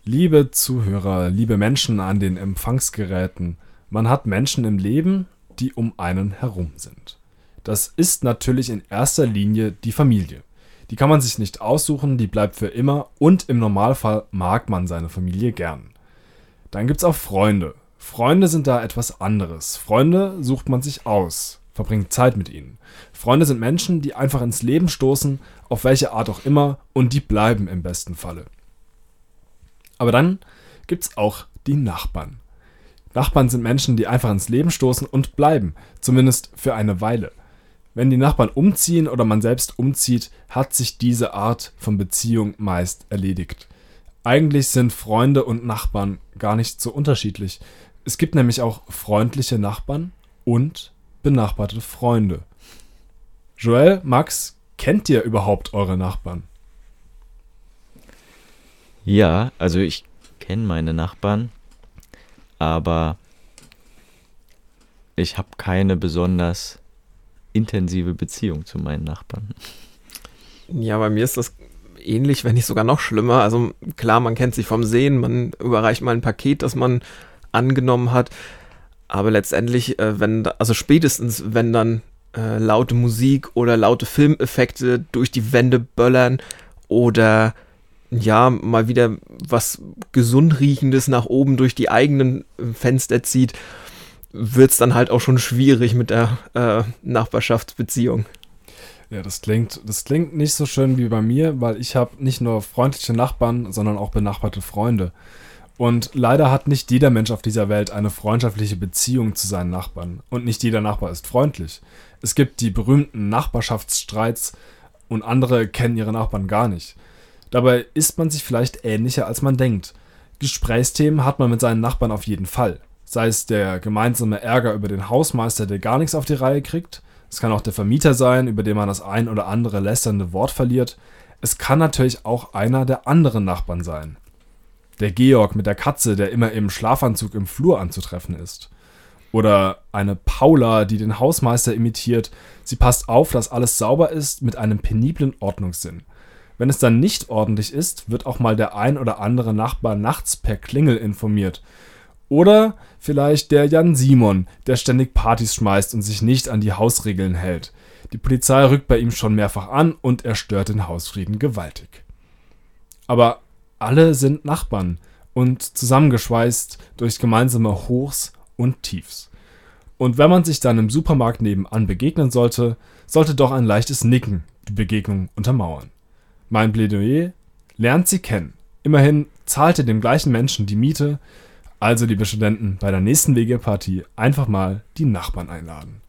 Liebe Zuhörer, liebe Menschen an den Empfangsgeräten, man hat Menschen im Leben, die um einen herum sind. Das ist natürlich in erster Linie die Familie. Die kann man sich nicht aussuchen, die bleibt für immer und im Normalfall mag man seine Familie gern. Dann gibt's auch Freunde. Freunde sind da etwas anderes. Freunde sucht man sich aus, verbringt Zeit mit ihnen. Freunde sind Menschen, die einfach ins Leben stoßen, auf welche Art auch immer, und die bleiben im besten Falle. Aber dann gibt's auch die Nachbarn. Nachbarn sind Menschen, die einfach ins Leben stoßen und bleiben, zumindest für eine Weile. Wenn die Nachbarn umziehen oder man selbst umzieht, hat sich diese Art von Beziehung meist erledigt. Eigentlich sind Freunde und Nachbarn gar nicht so unterschiedlich. Es gibt nämlich auch freundliche Nachbarn und benachbarte Freunde. Joel, Max, kennt ihr überhaupt eure Nachbarn? Ja, also ich kenne meine Nachbarn, aber ich habe keine besonders intensive Beziehung zu meinen Nachbarn. Ja, bei mir ist das ähnlich, wenn nicht sogar noch schlimmer. Also klar, man kennt sich vom Sehen, man überreicht mal ein Paket, das man angenommen hat, aber letztendlich, spätestens, wenn dann laute Musik oder laute Filmeffekte durch die Wände böllern oder ja, mal wieder was gesund riechendes nach oben durch die eigenen Fenster zieht, wird es dann halt auch schon schwierig mit der Nachbarschaftsbeziehung. Ja, das klingt nicht so schön wie bei mir, weil ich habe nicht nur freundliche Nachbarn, sondern auch benachbarte Freunde. Und leider hat nicht jeder Mensch auf dieser Welt eine freundschaftliche Beziehung zu seinen Nachbarn. Und nicht jeder Nachbar ist freundlich. Es gibt die berühmten Nachbarschaftsstreits und andere kennen ihre Nachbarn gar nicht. Dabei ist man sich vielleicht ähnlicher, als man denkt. Gesprächsthemen hat man mit seinen Nachbarn auf jeden Fall. Sei es der gemeinsame Ärger über den Hausmeister, der gar nichts auf die Reihe kriegt. Es kann auch der Vermieter sein, über den man das ein oder andere lästernde Wort verliert. Es kann natürlich auch einer der anderen Nachbarn sein. Der Georg mit der Katze, der immer im Schlafanzug im Flur anzutreffen ist. Oder eine Paula, die den Hausmeister imitiert. Sie passt auf, dass alles sauber ist, mit einem peniblen Ordnungssinn. Wenn es dann nicht ordentlich ist, wird auch mal der ein oder andere Nachbar nachts per Klingel informiert. Oder vielleicht der Jan Simon, der ständig Partys schmeißt und sich nicht an die Hausregeln hält. Die Polizei rückt bei ihm schon mehrfach an und er stört den Hausfrieden gewaltig. Aber alle sind Nachbarn und zusammengeschweißt durch gemeinsame Hochs und Tiefs. Und wenn man sich dann im Supermarkt nebenan begegnen sollte doch ein leichtes Nicken die Begegnung untermauern. Mein Plädoyer: lernt sie kennen. Immerhin zahlt ihr dem gleichen Menschen die Miete. Also, liebe Studenten, bei der nächsten WG-Party einfach mal die Nachbarn einladen.